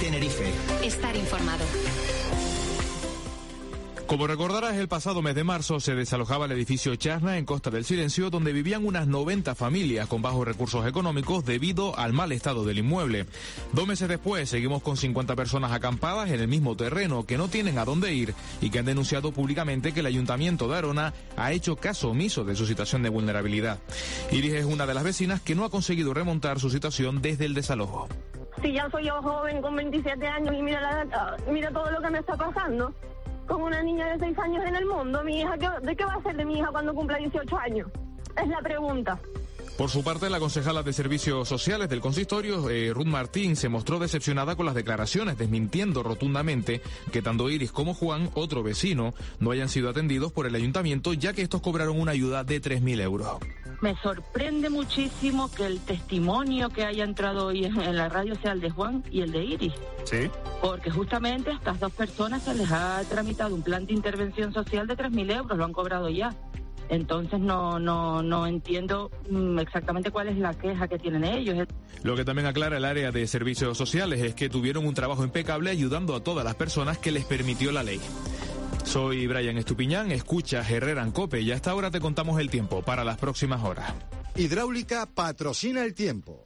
Tenerife. Estar informado. Como recordarás, el pasado mes de marzo se desalojaba el edificio Chasna en Costa del Silencio, donde vivían unas 90 familias con bajos recursos económicos debido al mal estado del inmueble. 2 meses después, seguimos con 50 personas acampadas en el mismo terreno que no tienen a dónde ir y que han denunciado públicamente que el Ayuntamiento de Arona ha hecho caso omiso de su situación de vulnerabilidad. Iris es una de las vecinas que no ha conseguido remontar su situación desde el desalojo. Si ya soy yo joven con 27 años y mira todo lo que me está pasando. Con una niña de 6 años en el mundo, mi hija, ¿de qué va a ser de mi hija cuando cumpla 18 años? Es la pregunta. Por su parte, la concejala de Servicios Sociales del consistorio, Ruth Martín, se mostró decepcionada con las declaraciones, desmintiendo rotundamente que tanto Iris como Juan, otro vecino, no hayan sido atendidos por el ayuntamiento, ya que estos cobraron una ayuda de 3.000 euros. Me sorprende muchísimo que el testimonio que haya entrado hoy en la radio sea el de Juan y el de Iris. Sí. Porque justamente a estas 2 personas se les ha tramitado un plan de intervención social de 3.000 euros, lo han cobrado ya. Entonces no entiendo exactamente cuál es la queja que tienen ellos. Lo que también aclara el área de servicios sociales es que tuvieron un trabajo impecable ayudando a todas las personas que les permitió la ley. Soy Brian Estupiñán, escuchas Herrera en COPE y hasta ahora te contamos el tiempo para las próximas horas. Hidráulica patrocina el tiempo.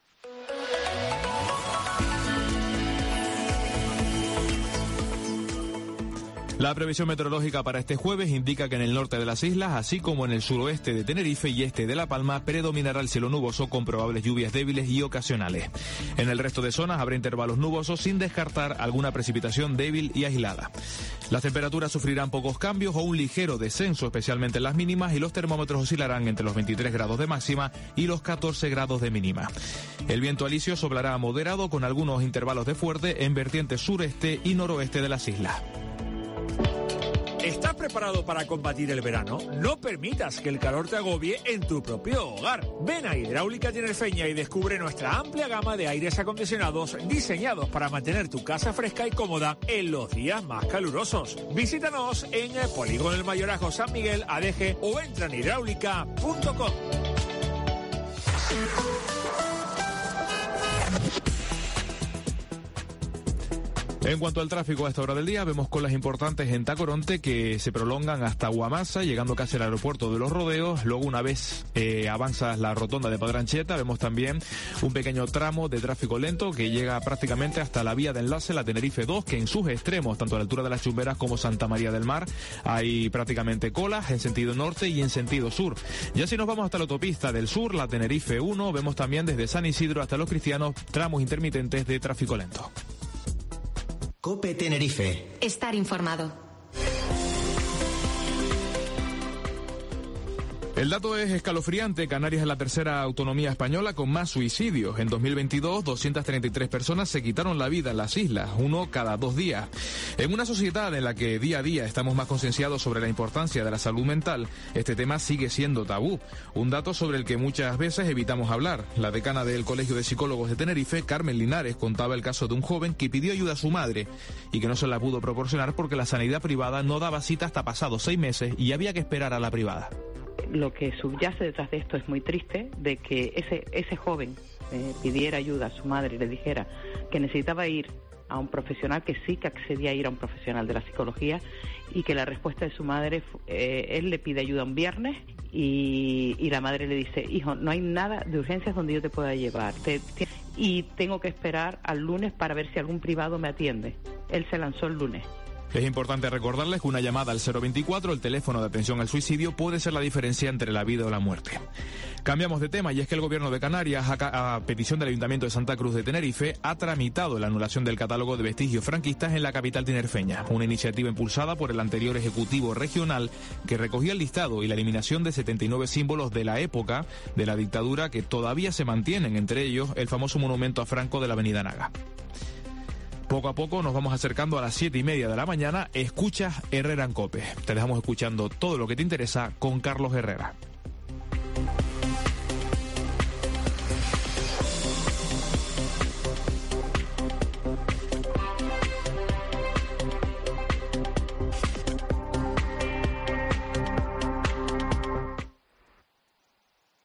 La previsión meteorológica para este jueves indica que en el norte de las islas, así como en el suroeste de Tenerife y este de La Palma, predominará el cielo nuboso con probables lluvias débiles y ocasionales. En el resto de zonas habrá intervalos nubosos sin descartar alguna precipitación débil y aislada. Las temperaturas sufrirán pocos cambios o un ligero descenso, especialmente en las mínimas, y los termómetros oscilarán entre los 23 grados de máxima y los 14 grados de mínima. El viento alisio soplará moderado con algunos intervalos de fuerte en vertientes sureste y noroeste de las islas. ¿Estás preparado para combatir el verano? No permitas que el calor te agobie en tu propio hogar. Ven a Hidráulica Tinerfeña y descubre nuestra amplia gama de aires acondicionados diseñados para mantener tu casa fresca y cómoda en los días más calurosos. Visítanos en el Polígono del Mayorazgo San Miguel, ADG, o entra en hidráulica.com. En cuanto al tráfico a esta hora del día, vemos colas importantes en Tacoronte que se prolongan hasta Guamasa, llegando casi al aeropuerto de Los Rodeos. Luego, una vez avanzas la rotonda de Padrancheta, vemos también un pequeño tramo de tráfico lento que llega prácticamente hasta la vía de enlace, la Tenerife 2, que en sus extremos, tanto a la altura de las Chumberas como Santa María del Mar, hay prácticamente colas en sentido norte y en sentido sur. Ya si nos vamos hasta la autopista del sur, la Tenerife 1, vemos también desde San Isidro hasta Los Cristianos tramos intermitentes de tráfico lento. COPE Tenerife. Estar informado. El dato es escalofriante. Canarias es la tercera autonomía española con más suicidios. En 2022, 233 personas se quitaron la vida en las islas, uno cada 2 días. En una sociedad en la que día a día estamos más concienciados sobre la importancia de la salud mental, este tema sigue siendo tabú. Un dato sobre el que muchas veces evitamos hablar. La decana del Colegio de Psicólogos de Tenerife, Carmen Linares, contaba el caso de un joven que pidió ayuda a su madre y que no se la pudo proporcionar porque la sanidad privada no daba cita hasta pasados 6 meses y había que esperar a la privada. Lo que subyace detrás de esto es muy triste, de que ese joven pidiera ayuda a su madre y le dijera que necesitaba ir a un profesional, que sí que accedía a ir a un profesional de la psicología, y que la respuesta de su madre, él le pide ayuda un viernes y la madre le dice: hijo, no hay nada de urgencias donde yo te pueda llevar, y tengo que esperar al lunes para ver si algún privado me atiende. Él se lanzó el lunes. Es importante recordarles que una llamada al 024, el teléfono de atención al suicidio, puede ser la diferencia entre la vida o la muerte. Cambiamos de tema, y es que el Gobierno de Canarias, a petición del Ayuntamiento de Santa Cruz de Tenerife, ha tramitado la anulación del catálogo de vestigios franquistas en la capital tinerfeña, una iniciativa impulsada por el anterior Ejecutivo Regional que recogía el listado y la eliminación de 79 símbolos de la época de la dictadura que todavía se mantienen, entre ellos el famoso monumento a Franco de la Avenida Naga. Poco a poco nos vamos acercando a las 7:30 de la mañana. Escuchas Herrera en COPE. Te dejamos escuchando todo lo que te interesa con Carlos Herrera.